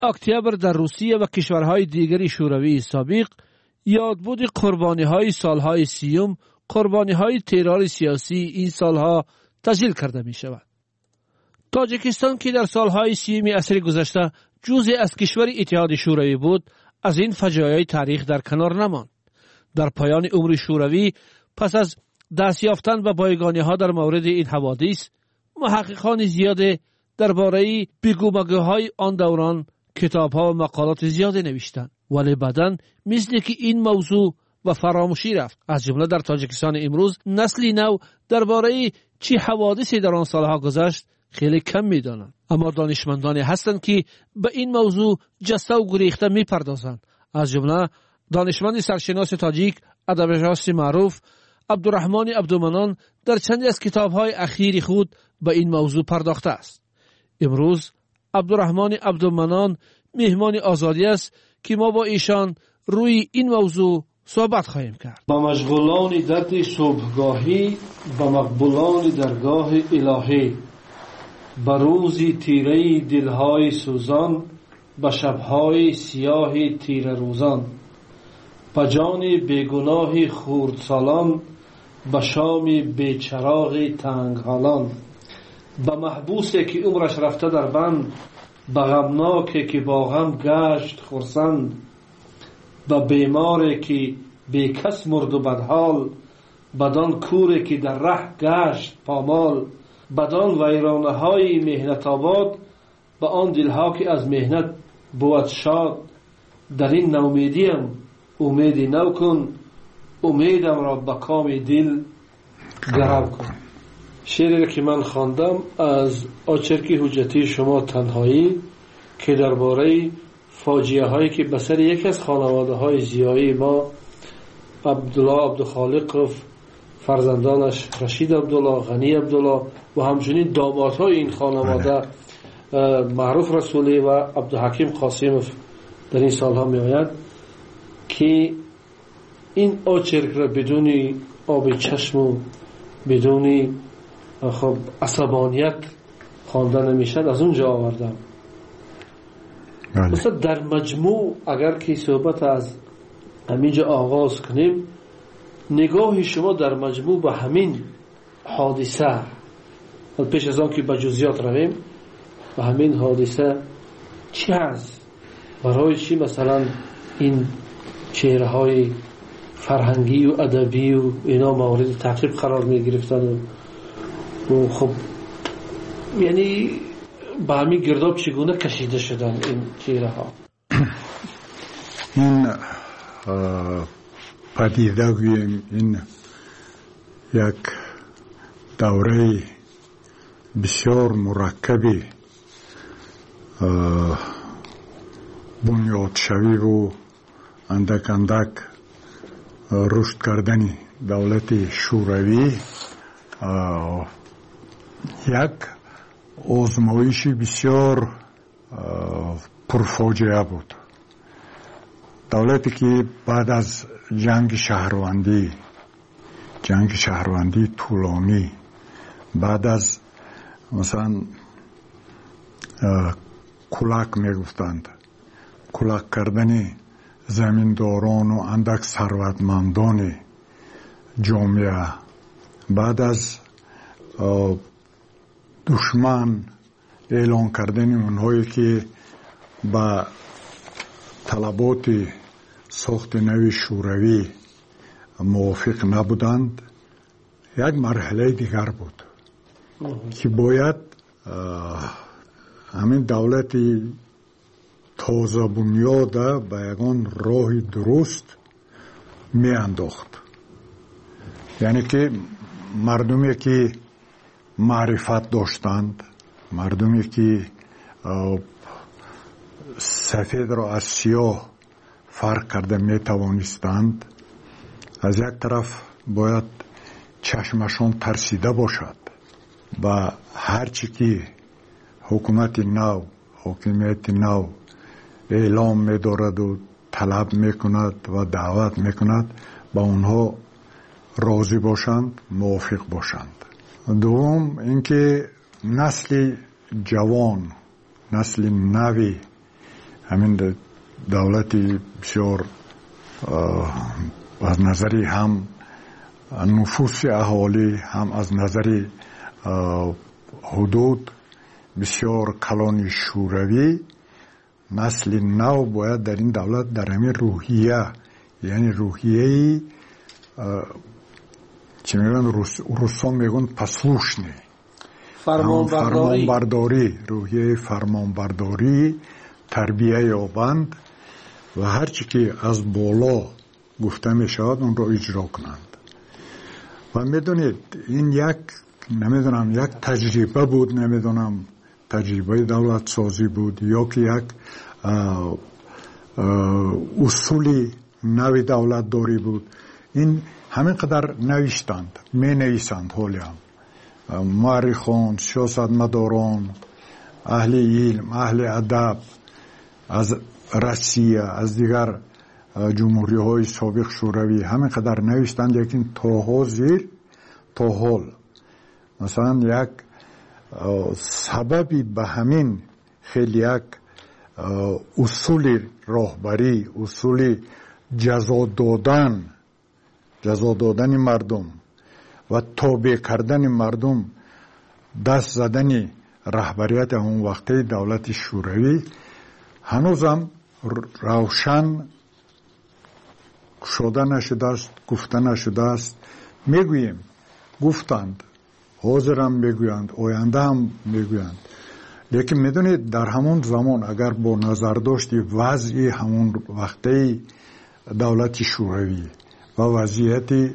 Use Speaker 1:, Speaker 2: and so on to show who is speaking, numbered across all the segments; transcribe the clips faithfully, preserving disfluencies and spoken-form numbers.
Speaker 1: اکتبر در روسیه و کشورهای دیگری شوروی سابق یادبود قربانی‌های سالهای سیوم، قربانی‌های ترور سیاسی این سالها تسجیل کرده می‌شود. تاجیکستان که در سالهای سیوم عصر گذشته جزئی از کشور اتحاد شوروی بود، از این فجایع تاریخ در کنار نماند. در پایان عمر شوروی پس از دست یافتن به بایگانی‌ها در مورد این حوادث، محققان زیاد درباره بگومگوهای آن دوران کتاب‌ها و مقالات زیاد نوشتند، ولی بعداً مثل که این موضوع و فراموشی رفت. از جمله در تاجیکستان امروز نسلی نو درباره چه حوادثی در آن سالها گذشت خیلی کم می‌دانند، اما دانشمندانی هستند که به این موضوع جسته و گریخته می‌پردازند. از جمله دانشمند سرشناس تاجیک ادبیات معروف عبدالرحمن عبدالمنان در چندی از کتاب‌های اخیر خود به این موضوع پرداخته است. امروز عبدالرحمن عبدالمنان مهمان آزادی است که ما با ایشان روی این موضوع صحبت خواهیم کرد.
Speaker 2: با مشغولان درد صبحگاهی، با مقبولان درگاه الهی، با روزی تیره دلهای سوزان، با شبهای سیاه تیره روزان، با جان بیگناه خردسالان، با شام بیچراغ تنگ حالان، با محبوسی که عمرش رفته در بند، با غمناکی که با غم گشت خرسند، با بیماری که بی کس مرد و بدحال، بدان کوری که در ره گشت پامال، بدان ویرانه های مهنت آباد، با آن دلها که از مهنت بود شاد. در این نومیدیم امیدی نو کن، امیدم را به کام دل گرو کن. شعری که من خواندم از آچرکی حجتی شما تنهایی که درباره فاجعه هایی که به سر یکی از خانواده های زیایی ما عبدالله عبدالخالق و فرزندانش رشید عبدالله، غنی عبدالله و همچنین دامادهای این خانواده معروف رسولی و عبدالحکیم قاسمov در این سالها می آید که این آچرک را بدون آب چشم و بدون خب عصبانیت خوانده نمیشد، از اونجا آوردم. مثلا در مجموع اگر که صحبت از همینجا آغاز کنیم، نگاه شما در مجموع به همین حادثه، پیش از آن که به جزئیات رویم، به همین حادثه چی هست؟ برای چی مثلا این چهره های فرهنگی و ادبی و اینا مورد تعقیب قرار می گرفتن و خب یعنی به همین گرداب چگونه کشیده شدن این چهره ها؟
Speaker 3: این پدیده گوییم این یک دوره بسیار مرکبی بنیاد شوی و اندک اندک رشد کردن دولت شوروی یک آزمایش بسیار پرفاجعه بود. دولتی که بعد از جنگ شهروندی جنگ شهروندی طولانی، بعد از مثلا کلک میگفتند، کلک کردن زمینداران و اندک ثروتمندان جامعه، بعد از دشمن اعلان کردن اونهایی که با طلبات ساخت نوی شوروی موافق نبودند، یک مرحله دیگر بود که باید همین دولت تازه بنیاده به یکان راه درست می انداخت. یعنی که مردمی که معرفت داشتند، مردمی که سفید را از سیاه فرق کرده می توانستند، از یک طرف باید چشمشان ترسیده باشد و هرچی که حکومت نو، حکومت نو اعلام می دارد و طلب می کند و دعوت می کند با اونها راضی باشند، موافق باشند. دوم اینکه نسل جوان، نسل نوی همین دولتی بسیار از نظری هم نفوس اهالی هم از نظری حدود بسیار کلان شوروی، نسل نو باید در این دولت در همین روحیه، یعنی روحیه چی میگن روسا میگن پسلوشنی، فرمانبرداری، روحیه فرمانبرداری تربیه یابند و هرچی که از بالا گفته می شود اون رو اجرا کنند. و میدونید این یک نمیدونم یک تجربه بود، نمیدونم تجربه دولت سازی بود یا که یک اه اه اصولی نوی دولت داری بود. این همین قدر نوشتند، می نویسند حالی هم مورخان، سیاستمداران، اهل علم، اهل ادب از روسیه، از دیگر جمهوری های سابق شوروی همین قدر نوشتند، لیکن تا حاضر تا حال مثلا یک سببی به همین خیلی یک اصول راهبری، اصول جزا دادن جزا دادن مردم و تابع کردن مردم، دست زدن رهبریت اون وقتی دولت شوروی هنوزم روشن شده نشده است، گفته نشده است. میگوییم گفتند، حاضرم میگویند، آینده هم میگویند، لیکن میدونید در همون زمان اگر با نظر داشتی وضعی همون وقتی دولت شوروی و وضعیت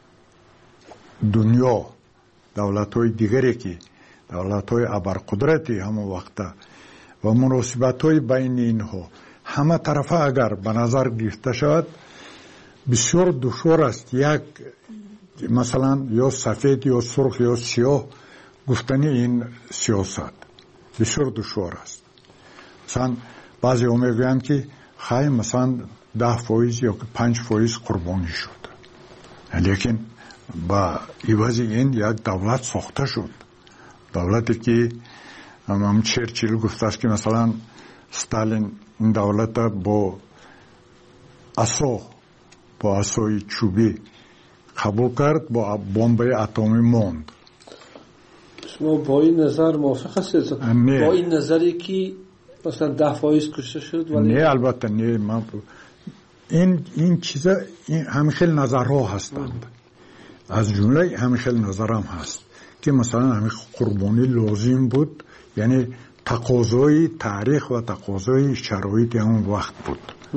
Speaker 3: دنیا، دولت های دیگری که دولت های ابرقدرتی همون وقت و مناسبت های بین اینها همه طرفه اگر به نظر گرفته شود بسیار دشوار است یک مثلا یا سفید یا سرخ یا سیاه گفتنی این سیاست بسیار دشوار است. مثلا بعضی ها میگویند که خیلی مثلا ده فایز یا پنج فایز قربانی شد، لیکن با عوض این یک دولت ساخته شد، دولتی که هم چرچیل گفته است که مثلا ستالین این دولت با اسو با اسوی چوبی قبول کرد، با بمب اتمی موند.
Speaker 2: شما با این نظر موافق هستید؟ با این نظری که مثلا ده فایز کشته شد؟ ولی
Speaker 3: نه البته نه، من این این چیزا این همه خیلی نظرها هستند، از جمله همه خیلی نظرم هست که مثلا همه قربانی لازم بود، یعنی تقاضای تاریخ و تقاضای شرایط همون وقت بود.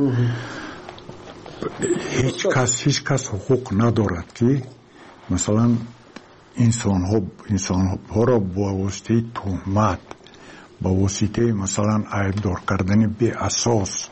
Speaker 3: هیچ کس هیچ کس حقوق ندارد که مثلا انسان ها انسان ها را با واسطه تهمت، با واسطه مثلا عیبدار کردن بی اساس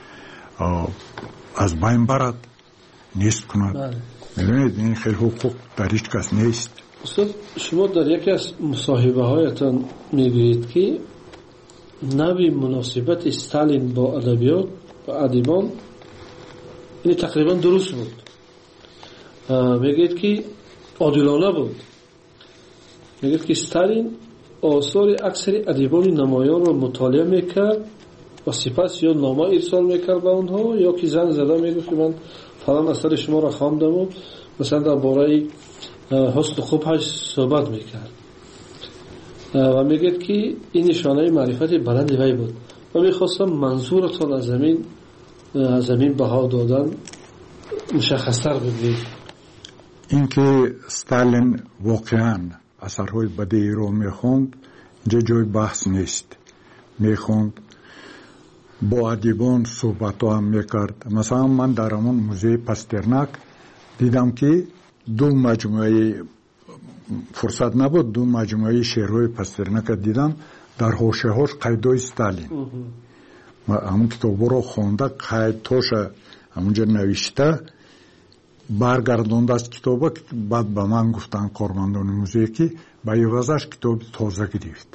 Speaker 3: از بین برد، نیست کند. میدونید این خیلی حقوق در هیچ کس نیست.
Speaker 2: استاد شما در یکی از مصاحبه هایتان میگویید که نوی مناسبت استالین با ادبیات و ادیبان این تقریبا درست بود. میگید که عادلانه بود. میگید که استالین آثار اکثر ادیبان نمایان رو مطالعه میکرد و سپس یا نامه ارسال میکرد به اونها یا که زنگ زده میگفت که من فلان اثر شما را خواندم و مثلا درباره حسن و خوبش صحبت میکرد و میگید که این نشانه معرفت بلند وی بود و میخواستم منظورتان از زمین از زمین بها دادن مشخصتر بگید.
Speaker 3: این که ستالین واقعا اثرهای بدی رو میخوند اینجا جای بحث نیست، میخوند با ادیبان صحبت هم میکرد. مثلا من در همون موزه پاسترناک دیدم که دو مجموعه فرصت نبود دو مجموعه شعرهای پاسترناک دیدم، در حاشیه هاش قیدای ستالین، همون کتاب رو خونده قیدهاش همونجا نوشته برگردونده از کتاب، بعد به من گفتن کارمندان موزه که به عوضش کتاب تازه گرفت.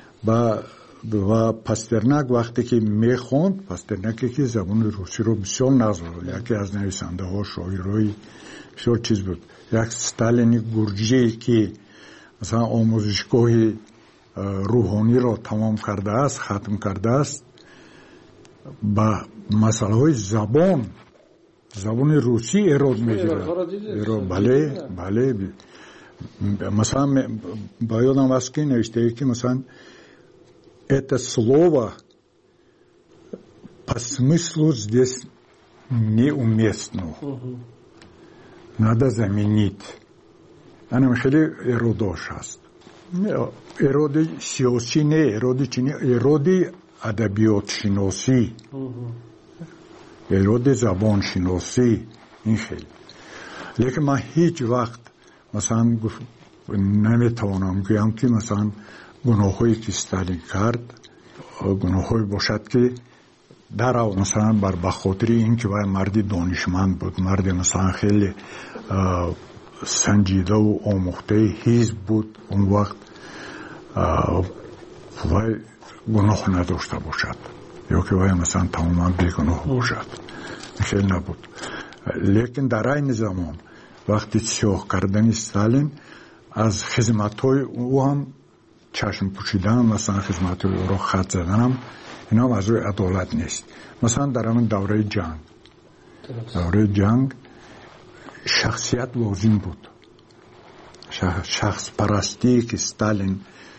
Speaker 3: و پاسترناک وقتی که میخوند، پاسترناکی که زبان روسی رو بسیار نزد، یکی از نویسنده ها شاعرای بسیار چیز بود، یک ستالینی گرجی که مثلا آموزشگاه روحانی را تمام کرده است، ختم کرده است، با مسئله های زبان زبان روسی ایراد میگیره. بله بله مثلا با یادم вас که نوشته که مثلا это слово по смыслу здесь неуместно. Надо заменить. انا خیلی ایراداش هست. ایراد سیاسی نه، ایراد چینی، ایراد ادبیات شناسی، ایراد زبان شناسی این خیلی. لیکن من هیچ وقت مثلا نمیتوانم بگم که مثلا گناهایی که استالین کرد گناهایی باشد که در مثلا بر بخاطر این که مردی دانشمند بود، مردی مثلا خیلی سنجیده و آموخته حزب بود، اون وقت وای گناه نداشته باشد یا که وای مثلا تماما بیگناه باشد، خیلی نبود. لیکن در این زمان وقتی سیاه کردن استالین از خدمت‌های او هم چشم پوشیدن، مثلا خدمت‌های او را خط زدن، اینا هم از روی عدالت نیست. مثلا در همین دوره جنگ دوره جنگ شخصیت لازم بود، شخص پرستی که استالین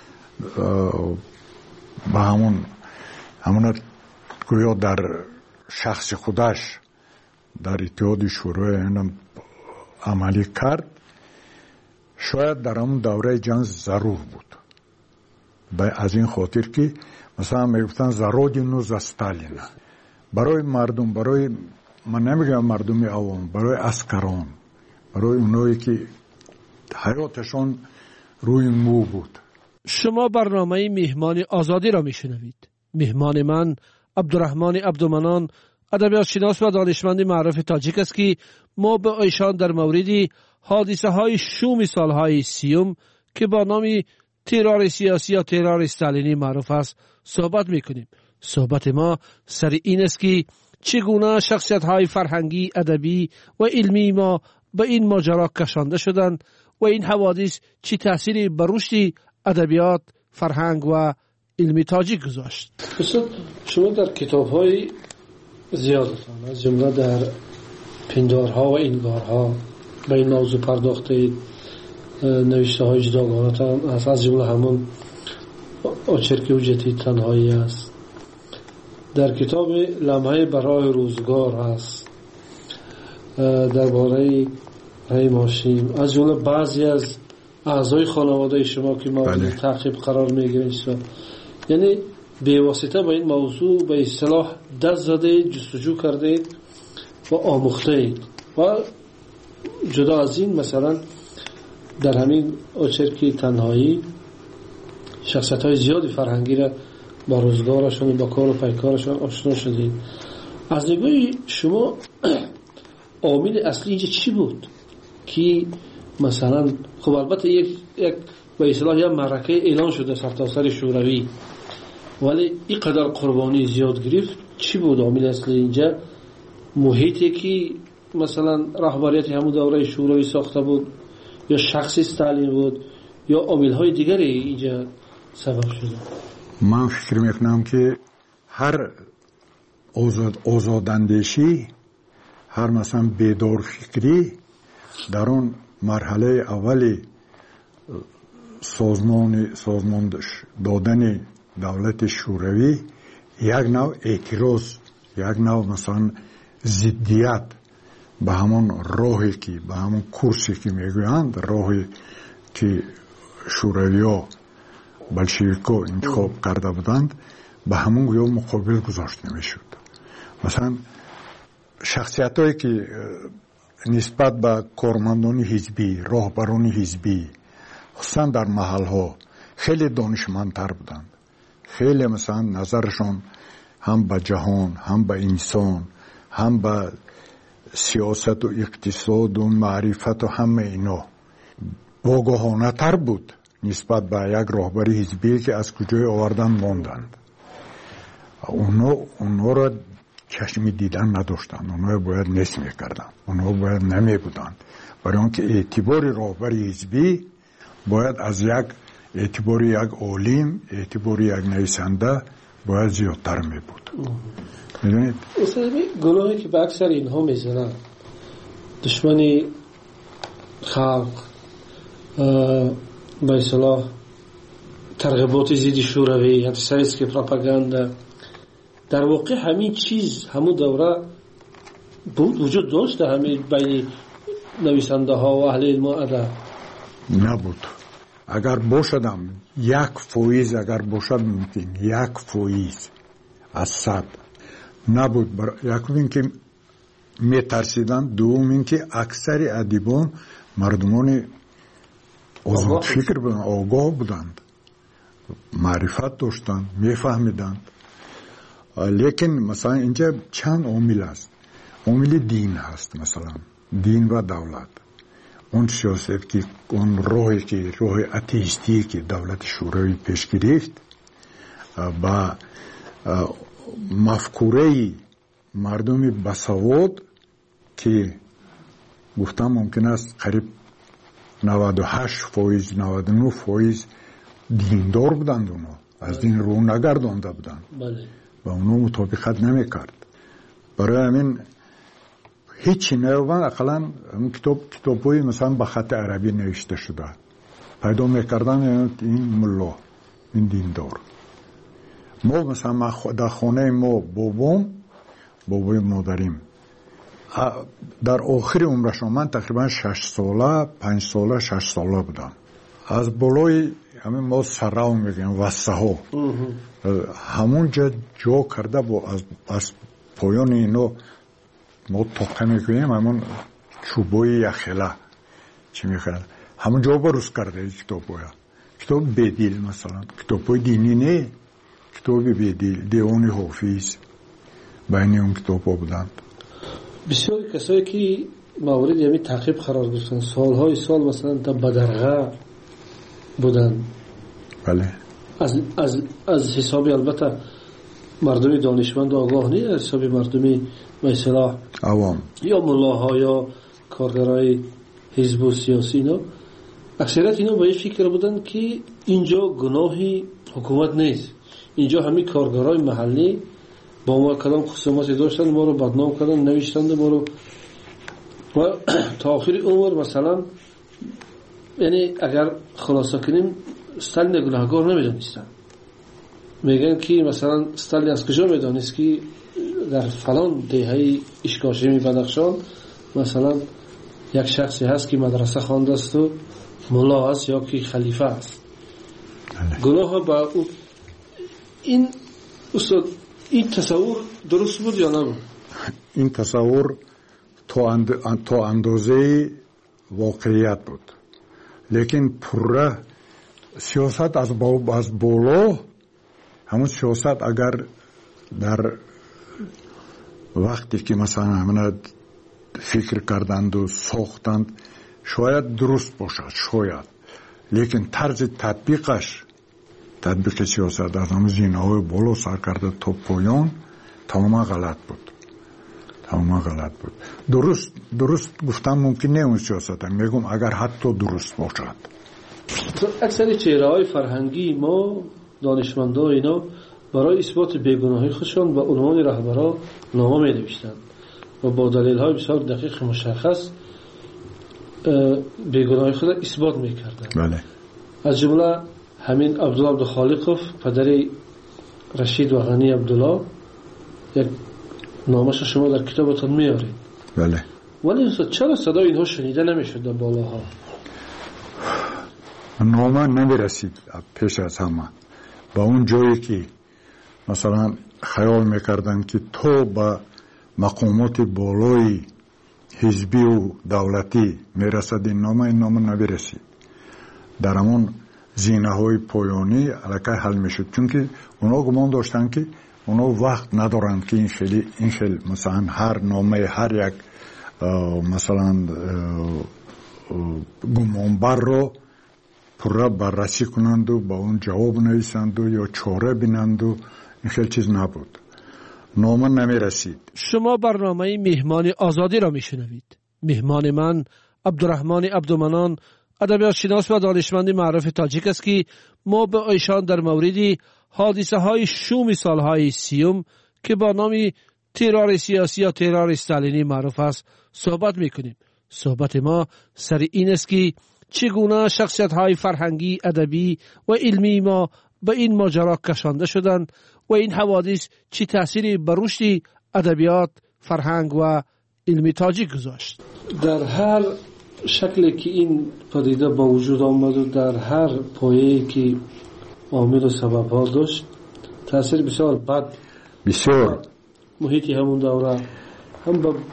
Speaker 3: با همون همون گویا در شخص خودش در اتحاد شوروی عملی کرد، شاید در همون دوره جنگ ضرور بود. از این خاطر که مثلا میگفتن زرادینو ز استالین، برای مردم، برای من نمیگم مردم عوام، برای عسکران، برای اونایی که حیاتشون روی مو بود.
Speaker 1: شما برنامه مهمان آزادی را میشنوید. مهمان من عبدالرحمن عبدالمنان، ادبیات شناس و دانشمند معروف تاجیک است که ما به ایشان در مورد حادثه های شوم سالهای سیوم که با نام ترور سیاسی یا ترور استالینی معروف است صحبت میکنیم. صحبت ما سر این است که چگونه شخصیت های فرهنگی، ادبی و علمی ما به این ماجرا کشانده شدند و این حوادث چه تأثیری بر رشد ادبیات، فرهنگ و علمی تاجیک گذاشت.
Speaker 2: استاد شما در کتاب های زیادتان از جمله در پندارها و انگارها به این موضوع پرداختید، نوشته های جداگانه‌تان است، از جمله همون آچرکی حجتی تنهایی است، در کتاب لمحه برای روزگار است، درباره رحیم هاشم، از جمله بعضی از اعضای خانواده شما که مورد تعقیب قرار میگیرید. یعنی بی‌واسطه به این موضوع به اصطلاح دست زده، جستجو کرده و آموخته و جدا از این مثلا در همین آچرکی تنهایی شخصیت های زیادی فرهنگی را با روزگارشون و با کار و پیکارشون آشنا شدید. از نگاه شما عامل اصلی اینجا چی بود که مثلا خب البته یک یک به اصطلاح یک معرکه اعلان شده سرتاسر شوروی، ولی اینقدر قربانی زیاد گرفت، چی بود عامل اصلی اینجا؟ محیطی که مثلا رهبریت همون دوره شوروی ساخته بود، یا شخص استالین بود، یا عامل‌های دیگری اینجا سبب شده؟
Speaker 3: من فکر میکنم که هر آزاد آزاداندیشی، هر مثلا بیدار فکری در اون مرحله اولی سازمان سازمان دادن دولت شوروی یک نوع اعتراض، یک نوع مثلا ضدیت به همون راهی که به همون کورسی که میگویند، راهی که شوروی‌ها بلشویک‌ها انتخاب کرده بودند، به همون گویا مقابل گذاشته میشد. مثلا شخصیتایی که نسبت به کارمندان حزبی، راهبران حزبی، خصوصا در محل‌ها خیلی دانشمندتر بودند، خیلی مثلا نظرشون هم به جهان، هم به انسان، هم به سیاست و اقتصاد و معرفت و همه اینا واگاهانه تر بود نسبت به یک راهبری حزبی که از کجای آوردن ماندند. اونا اونا را چشمی دیدن نداشتند، اونا باید نس میکردند، اونا باید نمی بودند، برای آنکه اعتبار راهبری حزبی باید از یک اعتبار یک عالم، اعتبار یک نویسنده باید زیادتر می بود. میدونید
Speaker 2: مثلا گناهی که به اکثر اینها میزنن، دشمنی خلق، به اصطلاح ترغیبات ضد شوروی، انتیسمیسم، پروپاگاندا، در واقع همین چیز همون دوره بود، وجود داشت همین بین نویسنده ها و اهل علم و ادب؟
Speaker 3: نبود. اگر باشدم یک فویز اگر باشد ممکن یک فویز از صد نبود. بر... یک این که می ترسیدن، دوم این که اکثر ادیبان مردمان آزاد فکر بودند، آگاه بودند، معرفت داشتند، می فهمیدند. لیکن مثلا اینجا چند عامل است. عامل دین هست، مثلا دین و دولت. اون سیاست که اون راهی که راه اتئیستی که دولت شوروی پیش گرفت با مفکوره مردم بسواد که گفتم ممکن است قریب نود و هشت فایز نود و نه فایز دیندار بودند، اونا از دین رو نگردانده بودند و اونا مطابقت نمی کرد. برای همین هیچی نیوان. اقلا کتاب کتابوی مثلا با خط عربی نوشته شده پیدا میکردن، این ملا، این دیندار. ما مثلا در خانه ما بابام بابای مادریم در آخر عمرشان، من تقریبا شش ساله پنج ساله شش ساله بودم، از بالای همین ما سراو میگیم وسه ها همون جا جا کرده با از, از پایان اینو ما توقع میکنیم، همون چوبای یخله چی میخواد همون جا بروز کرده کتاب باید. کتاب بدیل، مثلا کتاب های دینی نه، کتاب بدیل، دیوان حافظ بین اون کتاب ها بودند.
Speaker 2: بسیار کسایی که مورد یعنی تعقیب قرار گرفتن سالهای سال مثلا تا بدرغه بودن.
Speaker 3: بله.
Speaker 2: از از از حسابی البته مردمی دانشمند و آگاه نیست، از حسابی مردمی مثلا
Speaker 3: عوام
Speaker 2: یا ملاها یا کارگرای حزب و سیاسی، اینا اکثریت اینا با این فکر بودن که اینجا گناهی حکومت نیست، اینجا همین کارگرای محلی با ما کدام خصوماتی داشتن، ما رو بدنام کردن، نوشتند ما رو و تا آخر عمر مثلا، یعنی اگر خلاصه کنیم استالین گناهکار نمیدونستن. میگن که مثلا استالین از کجا میدونست که در فلان دهه اشکاشمی بدخشان مثلا یک شخصی هست که مدرسه خوانده است و ملا است یا که خلیفه است. گناه با او این استاد این تصور درست بود یا نه؟
Speaker 3: این تصور تا اند... تا اندازه واقعیت بود، لیکن پره سیاست از با... از بالا، همون سیاست اگر در وقتی که مثلا همه فکر کردند و ساختند شاید درست باشد، شاید، لیکن طرز تطبیقش، تطبیق سیاست از همون زینه‌های بالا سر کرده تا پایان تماما غلط بود، تماما غلط بود. درست درست گفتم ممکن نه اون سیاست، میگم اگر حتی درست باشد.
Speaker 2: اکثر چهره‌های فرهنگی ما دانشمندا اینا برای اثبات بیگناهی خودشان با عنوان رهبرا نامه می‌نوشتند و با دلایل بسیار دقیق مشخص بیگناهی خود اثبات می‌کردند.
Speaker 3: بله.
Speaker 2: از جمله همین عبدالله عبدالخالقوف پدر رشید و غنی عبدالله، یک نامش شما در کتابتون میارید.
Speaker 3: بله.
Speaker 2: ولی چرا صدای اینها شنیده نمیشد در بالاها؟
Speaker 3: نامه نمیرسید پیش از همه با اون جایی که مثلا خیال میکردن که تو با مقامات بالای حزبی و دولتی میرسد این نامه، این نامه نمیرسید. در همون زینه های پایانی علاقه حل میشد، چون که اونا گمان داشتن که اونا وقت ندارند که این خیلی این خیلی مثلا هر نامه هر یک مثلا گمانبر رو پره بررسی کنند و با اون جواب نویسند و یا چاره بینند و این خیلی چیز نبود. نامه نمی رسید.
Speaker 1: شما برنامه مهمان آزادی را می شنوید. مهمان من عبدالرحمن عبدالمنان ادبیات شناس و دانشمند معروف تاجیک است که ما به ایشان در مورد حادثه های شوم سالهای سیوم که با نام ترور سیاسی یا ترور استالینی معروف است صحبت میکنیم. صحبت ما سر این است که چگونه شخصیت های فرهنگی، ادبی و علمی ما به این ماجرا کشانده شدند و این حوادث چه تأثیری بر رشد ادبیات، فرهنگ و علمی تاجیک گذاشت.
Speaker 2: در هر شکلی که این پدیده با وجود آمد و در هر پایه‌ای که عامل و سبب ها داشت تأثیر بسیار بد
Speaker 3: بسیار
Speaker 2: محیطی همون دوره هم به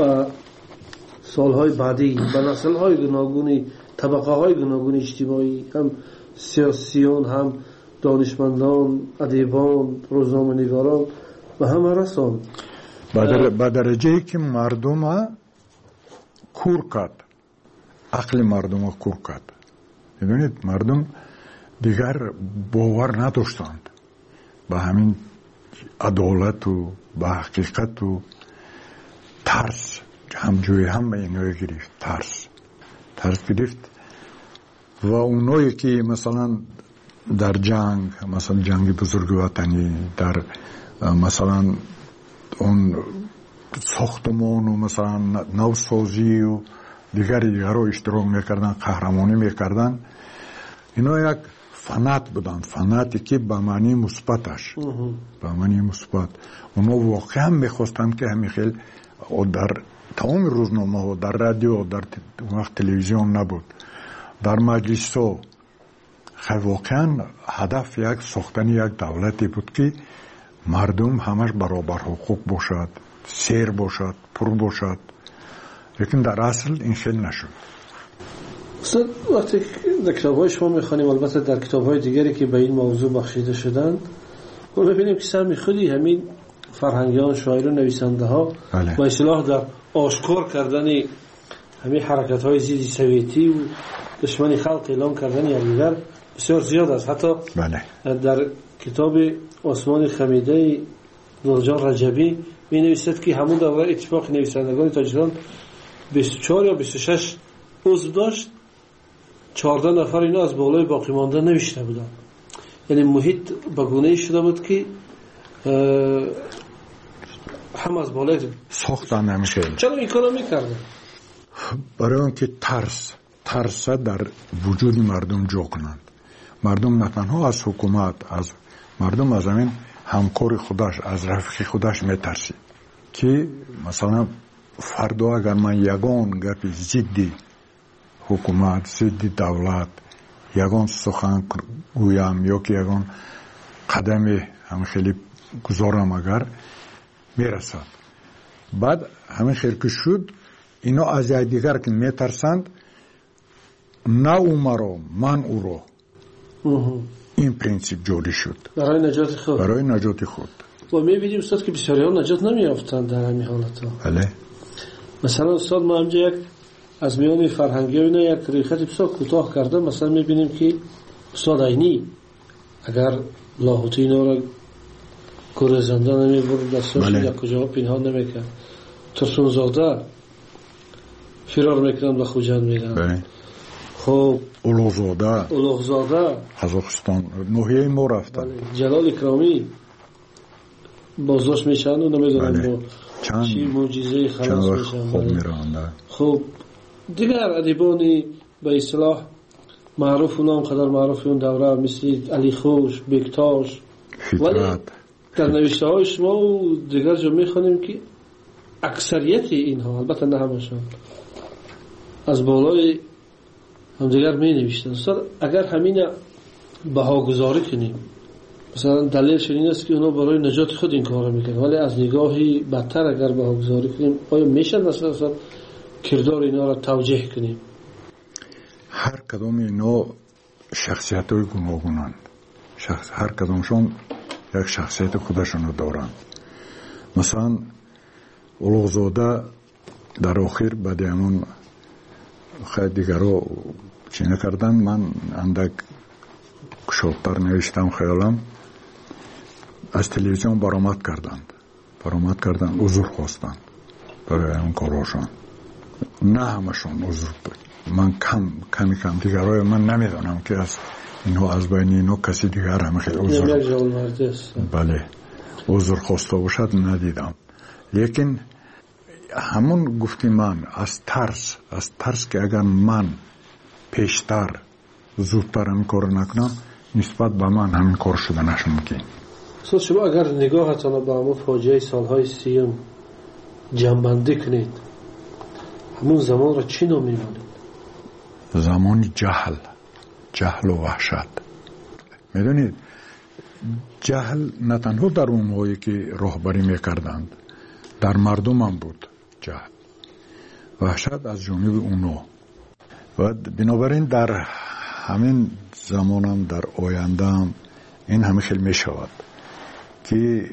Speaker 2: سالهای بعدی به نسل‌های گوناگونی، طبقه‌های گوناگون اجتماعی، هم سیاسیون، هم دانشمندان، ادیبان، روزنامه‌نگاران و همه رسان
Speaker 3: به درجه‌ای که مردم کور کرد، عقل مردم کور کرد. میدونید مردم دیگر باور نداشتند به همین عدالت و به حقیقت و ترس هم جوی هم به اینوی گرفت. ترس ترس گرفت و اونایی که مثلا در جنگ، مثلا جنگ بزرگ وطنی، در مثلا اون ساختمان و مثلا نوسازی و دیگری دیگر رو اشتراک میکردن، قهرمانی میکردن، اینا یک فنات بودن، فناتی که به معنی مثبتش، به معنی مثبت. اونا واقعا میخواستن که همین خیلی در تمام روزنامه ها، در رادیو، در وقت تلویزیون نبود، در مجلس ها، خیلی واقعا هدف یک ساختن یک دولتی بود که مردم همش برابر حقوق باشد، سیر باشد، پر باشد. لیکن در اصل این خیلی نشد.
Speaker 2: استاد وقتی در کتاب های شما میخوانیم، البته در کتاب های دیگری که به این موضوع بخشیده شدند، ما ببینیم که سهم خودی همین فرهنگیان، شاعران، نویسنده ها
Speaker 3: بله.
Speaker 2: با اصطلاح در آشکار کردن همین حرکت های ضد سویتی و دشمنی خلق اعلام کردن یکدیگر بسیار زیاد است. حتی
Speaker 3: بله.
Speaker 2: در کتاب آسمان خمیده نورجان رجبی می نویسد که همون دوره اتفاق نویسندگان تاجیکستان بیست و چهار یا بیست و شش عضو داشت، چهارده نفر اینا از بالای باقی مانده نوشته بودن. یعنی محیط به گونه‌ای شده بود که هم از بالای
Speaker 3: ساختن نمیشه.
Speaker 2: چرا این کارو میکردن؟
Speaker 3: برای اینکه ترس ترس در وجود مردم جا کنند. مردم نه تنها از حکومت، از مردم از همین همکار خودش، از رفیق خودش میترسید که مثلا فردا اگر من یگان گپی ضد حکومت، ضد دولت یگان سخن گویم یا که یگان قدم همین خیلی گذارم اگر میرسد، بعد همین خیلی که شد اینا از دیگر که میترسند، نه او مرا من او را. این پرینسیپ جوری شد
Speaker 2: برای نجات خود،
Speaker 3: برای نجات خود.
Speaker 2: و میبینیم استاد که بسیاری ها نجات نمیافتند در همین حالت ها.
Speaker 3: بله.
Speaker 2: مثلا استاد ما همجا یک از میان فرهنگی ها اینا یک ریخت بسیار کوتاه کرده. مثلا میبینیم که استاد عینی اگر لاهوتی اینا را گره زنده نمیبرد، دستاش
Speaker 3: بله.
Speaker 2: یک کجا پنهان نمیکرد، ترسون زاده فرار میکنند و خوجند میرند.
Speaker 3: بله.
Speaker 2: خب
Speaker 3: اولوغزاده
Speaker 2: اولوغزاده
Speaker 3: قزاقستان نوحیه ما رفتن.
Speaker 2: بله. جلال اکرامی بازداشت میشن و نمیدونم
Speaker 3: بله.
Speaker 2: با
Speaker 3: چند
Speaker 2: چی معجزه خلاص میشن.
Speaker 3: خوب
Speaker 2: بله.
Speaker 3: میرانده.
Speaker 2: خب دیگر ادیبانی به اصطلاح معروف و نام قدر معروف اون دوره مثل علی خوش، بکتاش،
Speaker 3: فطرت
Speaker 2: در نوشته های شما و دیگر جا میخوانیم که اکثریت اینها، البته نه همشون، از بالای هم دیگر می نوشتن. اگر همین بهاگذاری کنیم، مثلا دلیلش این است که اونا برای نجات خود این کار میکنن، ولی از نگاهی بدتر اگر بهاگذاری کنیم، آیا میشه مثلا کردار اینا را توجیه کنیم؟
Speaker 3: هر کدام اینا شخصیت های گوناگونند. شخص هر کدامشون یک شخصیت خودشون رو دارند. مثلا اولوغزاده در آخر بعد همون خیلی دیگر رو چی نکردن، من اندک شاپتر نوشتم خیالم، از تلویزیون برآمد کردند برآمد کردند عذر خواستند برای اون کاراشان. نه همشون عذر من کم کمی کم دیگرای من نمیدونم که از اینو از بین اینو کسی دیگر هم خیلی عذر بله عذر خواسته باشد ندیدم. لیکن همون گفتی من از ترس از ترس که اگر من پیشتر زودتر این کار نکنم نسبت به من همین کار شده نشه ممکن.
Speaker 2: استاد شما اگر نگاهتان به همون فاجعه سالهای سیوم جمع‌بندی کنید همون زمان را چی نام می‌دانید؟
Speaker 3: زمان جهل جهل و وحشت. میدونید جهل نه تنها در اون موقعی که راهبری میکردند در مردم هم بود جهل وحشت از جانب اونو و بنابراین در همین زمان هم در آینده هم این همه خیلی می شود که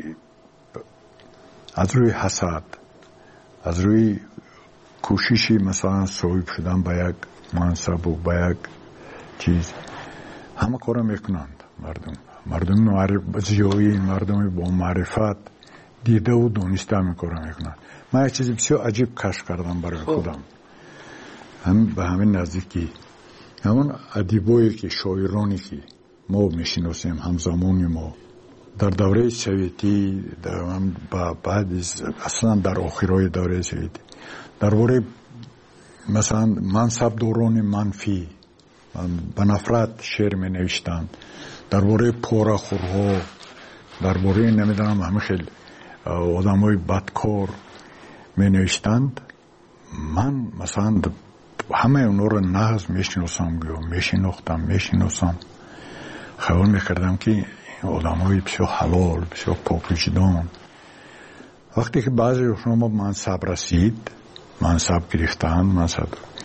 Speaker 3: از روی حسد از روی کوششی مثلا صاحب شدن به یک منصب و به یک چیز همه کار میکنند. مردم مردم زیایی مردم با معرفت دیده و دونسته همین کار میکنند. من یک چیزی بسیار عجیب کشف کردم برای خودم هم به همین نزدیکی همون ادیبایی که شاعرانی که ما میشناسیم همزمانی ما در دوره سویتی در بعد اصلا در آخرای دوره سویتی درباره مثلا منصب دوران منفی به نفرت شعر می نوشتند درباره پاره‌خورها درباره نمیدونم همه خیلی آدمای بدکار می نوشتند. من مثلا همه اونا رو نظم میشناسم میشناختم میشناسم خیال میکردم که این آدمای بسیار حلال بسیار پاک وجدان. وقتی که بعضی شما منصب رسید منصب گرفتن منصب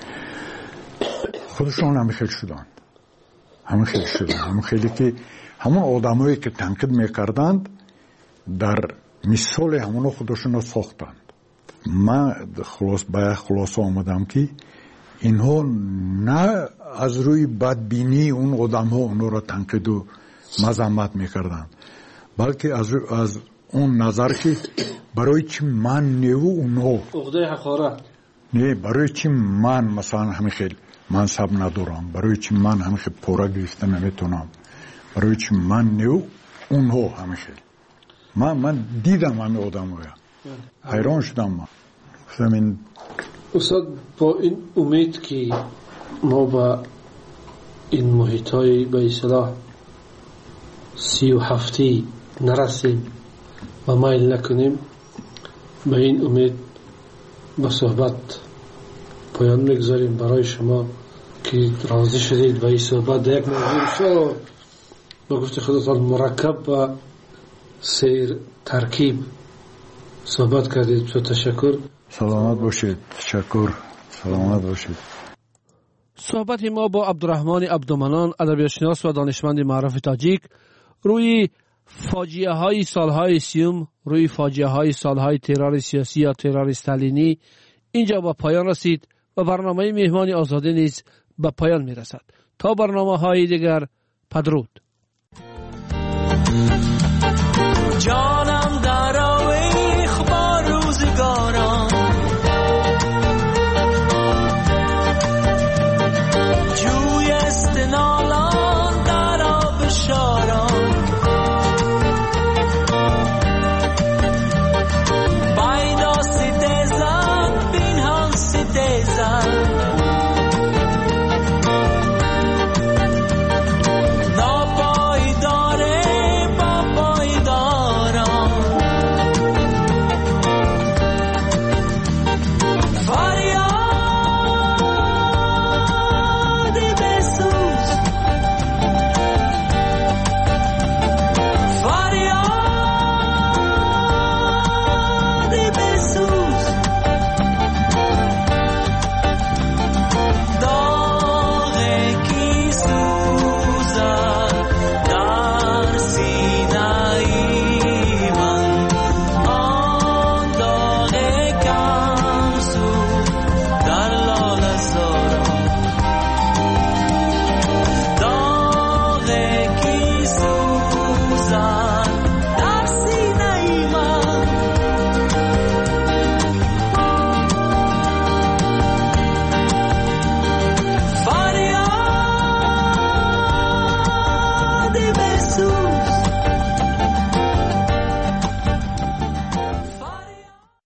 Speaker 3: خودشون هم خیلی شدند همه خیلی شدند همه خیلی که همون آدمایی که تنقید میکردند در مثال همون خودشون رو ساختند. من خلاص به خلاصه آمدم که اینها نه از روی بدبینی اون آدم ها اونها را تنقید و مذمت میکردن بلکه از, از اون نظر که برای چی من نیو اونها
Speaker 2: عقده حقارت
Speaker 3: نه برای چی من مثلا همین خیلی منصب ندارم برای چی من همین خیلی پورا گرفته نمیتونم برای چی من نیو اونها همین خیلی من, من دیدم همین آدم ها حیران شدم. من همین
Speaker 2: استاد با این امید که ما با این محیط های به اصطلاح سی و هفتی نرسیم و مایل نکنیم به این امید با صحبت پایان میگذاریم برای شما که راضی شدید و این صحبت در یک موضوع بسیار با گفت خودتان مرکب و سیر ترکیب صحبت کردید. بسیار تشکر.
Speaker 3: سلامت باشید. تشکر. سلامت باشید.
Speaker 1: صحبت ما با عبدالرحمن عبدالمنان ادبیاتشناس و دانشمند معروف تاجیک روی فاجعه های سالهای سیوم روی فاجعه های سالهای ترور سیاسی یا ترور استالینی اینجا با پایان رسید و برنامه مهمان آزاده نیز به پایان می رسد. تا برنامه های دیگر بدرود.